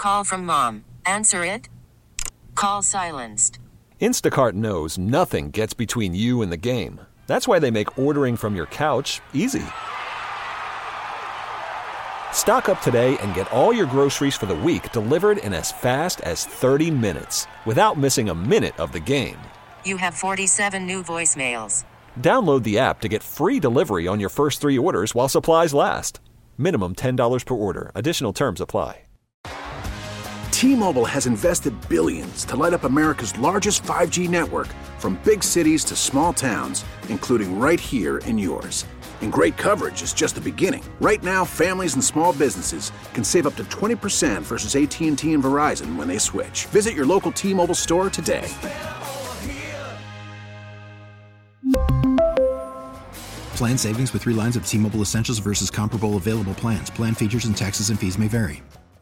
Call from mom. Answer it. Call silenced. Instacart knows nothing gets between you and the game. That's why they make ordering from your couch easy. Stock up today and get all your groceries for the week delivered in as fast as 30 minutes without missing a minute of the game. You have 47 new voicemails. Download the app to get free delivery on your first 3 orders while supplies last. Minimum $10 per order. Additional terms apply. T-Mobile has invested billions to light up America's largest 5G network, from big cities to small towns, including right here in yours. And great coverage is just the beginning. Right now, families and small businesses can save up to 20% versus AT&T and Verizon when they switch. Visit your local T-Mobile store today. Plan savings with 3 lines of T-Mobile Essentials versus comparable available plans. Plan features and taxes and fees may vary.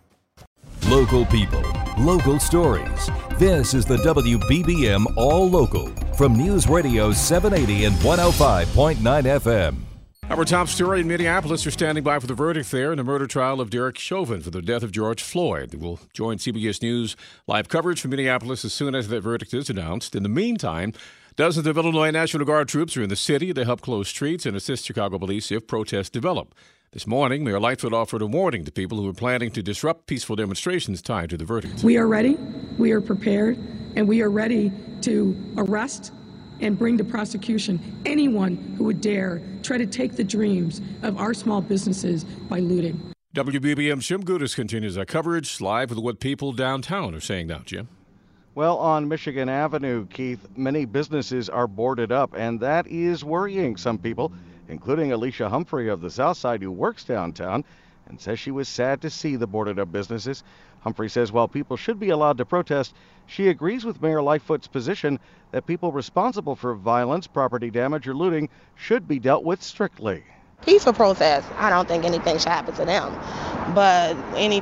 Local people, local stories. This is the WBBM All Local from News Radio 780 and 105.9 FM. Our top story in Minneapolis are standing by for the verdict there in the murder trial of Derek Chauvin for the death of George Floyd. We'll join CBS News live coverage from Minneapolis as soon as that verdict is announced. In the meantime, dozens of Illinois National Guard troops are in the city to help close streets and assist Chicago police if protests develop. This morning, Mayor Lightfoot offered a warning to people who are planning to disrupt peaceful demonstrations tied to the verdict. We are ready, we are prepared, and we are ready to arrest and bring to prosecution anyone who would dare try to take the dreams of our small businesses by looting. WBBM's Jim Gudis continues our coverage live with what people downtown are saying now, Jim. Well, on Michigan Avenue, Keith, many businesses are boarded up, and that is worrying some people, including Alicia Humphrey of the South Side, who works downtown and says she was sad to see the boarded up businesses. Humphrey says while people should be allowed to protest, she agrees with Mayor Lightfoot's position that people responsible for violence, property damage, or looting should be dealt with strictly. Peaceful protest, I don't think anything should happen to them. But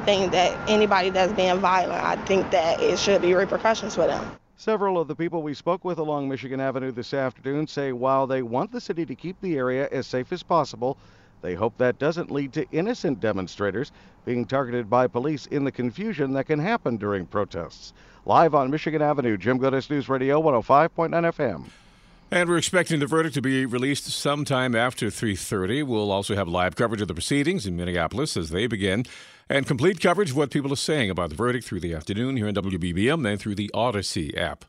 anybody that's being violent, I think that it should be repercussions for them. Several of the people we spoke with along Michigan Avenue this afternoon say while they want the city to keep the area as safe as possible, they hope that doesn't lead to innocent demonstrators being targeted by police in the confusion that can happen during protests. Live on Michigan Avenue, Jim Gudis, News Radio 105.9 FM. And we're expecting the verdict to be released sometime after 3:30. We'll also have live coverage of the proceedings in Minneapolis as they begin, and complete coverage of what people are saying about the verdict through the afternoon here in WBBM and through the Odyssey app.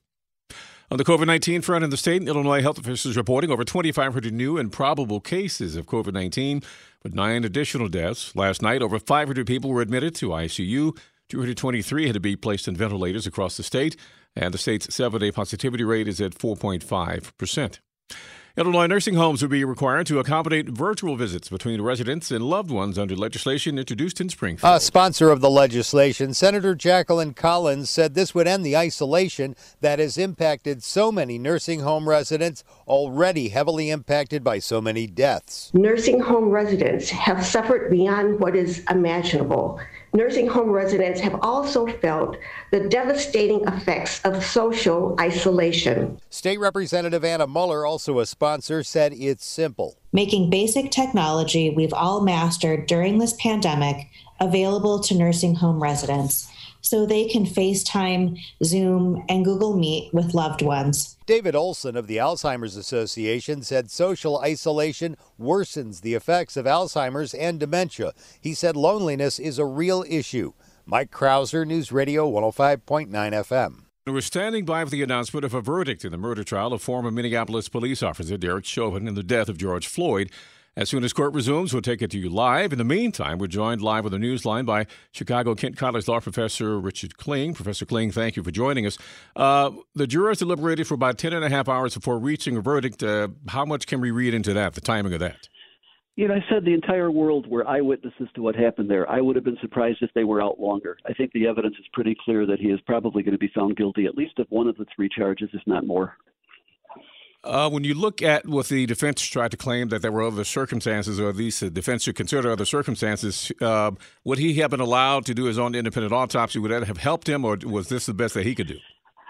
On the COVID-19 front in the state, Illinois health officials reporting over 2,500 new and probable cases of COVID-19, with 9 additional deaths. Last night, over 500 people were admitted to ICU. 223 had to be placed in ventilators across the state, and the state's 7-day positivity rate is at 4.5%. Illinois nursing homes will be required to accommodate virtual visits between residents and loved ones under legislation introduced in Springfield. A sponsor of the legislation, Senator Jacqueline Collins, said this would end the isolation that has impacted so many nursing home residents, already heavily impacted by so many deaths. Nursing home residents have suffered beyond what is imaginable. Nursing home residents have also felt the devastating effects of social isolation. State Representative Anna Muller, also a sponsor, said it's simple. Making basic technology we've all mastered during this pandemic available to nursing home residents so they can FaceTime, Zoom, and Google Meet with loved ones. David Olson of the Alzheimer's Association said social isolation worsens the effects of Alzheimer's and dementia. He said loneliness is a real issue. Mike Krauser, News Radio 105.9 FM. We're standing by for the announcement of a verdict in the murder trial of former Minneapolis police officer Derek Chauvin in the death of George Floyd. As soon as court resumes, we'll take it to you live. In the meantime, we're joined live on the Newsline by Chicago Kent College law professor Richard Kling. Professor Kling, thank you for joining us. The jurors deliberated for about 10 and a half hours before reaching a verdict. How much can we read into that, the timing of that? You know, I said the entire world were eyewitnesses to what happened there. I would have been surprised if they were out longer. I think the evidence is pretty clear that he is probably going to be found guilty at least of one of the 3 charges, if not more. When you look at what the defense tried to claim that there were other circumstances, or at least the defense should consider other circumstances, would he have been allowed to do his own independent autopsy? Would that have helped him, or was this the best that he could do?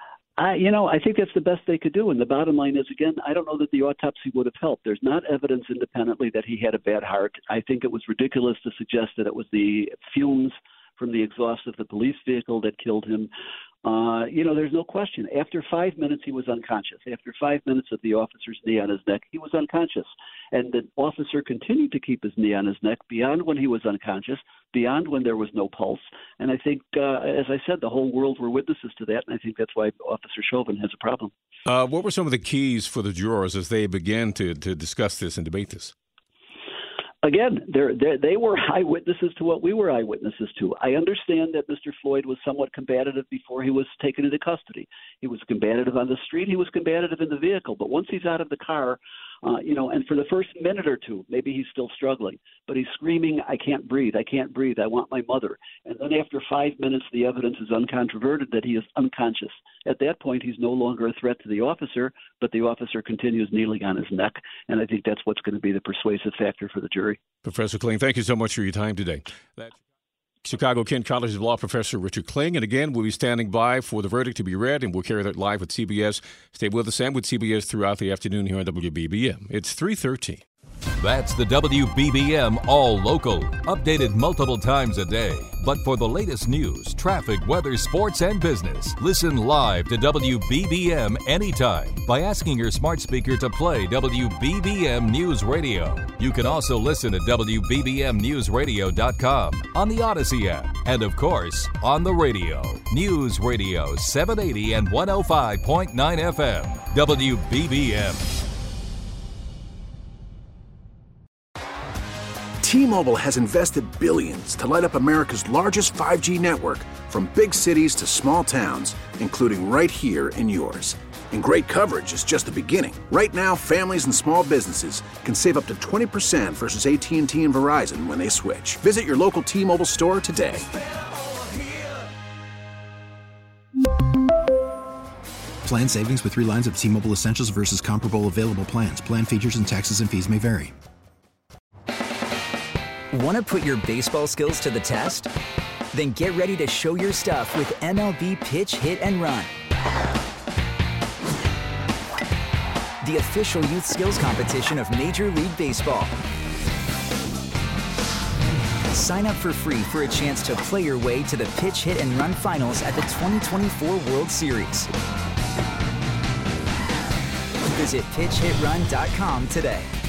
I think that's the best they could do. And the bottom line is, again, I don't know that the autopsy would have helped. There's not evidence independently that he had a bad heart. I think it was ridiculous to suggest that it was the fumes from the exhaust of the police vehicle that killed him. There's no question. After 5 minutes, he was unconscious. After 5 minutes of the officer's knee on his neck, he was unconscious. And the officer continued to keep his knee on his neck beyond when he was unconscious, beyond when there was no pulse. And I think, as I said, the whole world were witnesses to that, and I think that's why Officer Chauvin has a problem. What were some of the keys for the jurors as they began to discuss this and debate this? Again, they were eyewitnesses to what we were eyewitnesses to. I understand that Mr. Floyd was somewhat combative before he was taken into custody. He was combative on the street. He was combative in the vehicle. But once he's out of the car, and for the first minute or two, maybe he's still struggling. But he's screaming, I can't breathe, I want my mother. And then after 5 minutes, the evidence is uncontroverted that he is unconscious. At that point, he's no longer a threat to the officer, but the officer continues kneeling on his neck. And I think that's what's going to be the persuasive factor for the jury. Professor Kling, thank you so much for your time today. That's Chicago Kent College of Law Professor Richard Kling. And again, we'll be standing by for the verdict to be read, and we'll carry that live with CBS. Stay with us and with CBS throughout the afternoon here on WBBM. It's 3:13. That's the WBBM All Local, updated multiple times a day. But for the latest news, traffic, weather, sports, and business, listen live to WBBM anytime by asking your smart speaker to play WBBM News Radio. You can also listen at WBBMNewsRadio.com, on the Odyssey app, and of course, on the radio. News Radio 780 and 105.9 FM, WBBM. T-Mobile has invested billions to light up America's largest 5G network, from big cities to small towns, including right here in yours. And great coverage is just the beginning. Right now, families and small businesses can save up to 20% versus AT&T and Verizon when they switch. Visit your local T-Mobile store today. Plan savings with 3 lines of T-Mobile Essentials versus comparable available plans. Plan features and taxes and fees may vary. Want to put your baseball skills to the test? Then get ready to show your stuff with MLB Pitch, Hit, and Run. The official youth skills competition of Major League Baseball. Sign up for free for a chance to play your way to the Pitch, Hit, and Run finals at the 2024 World Series. Visit PitchHitRun.com today.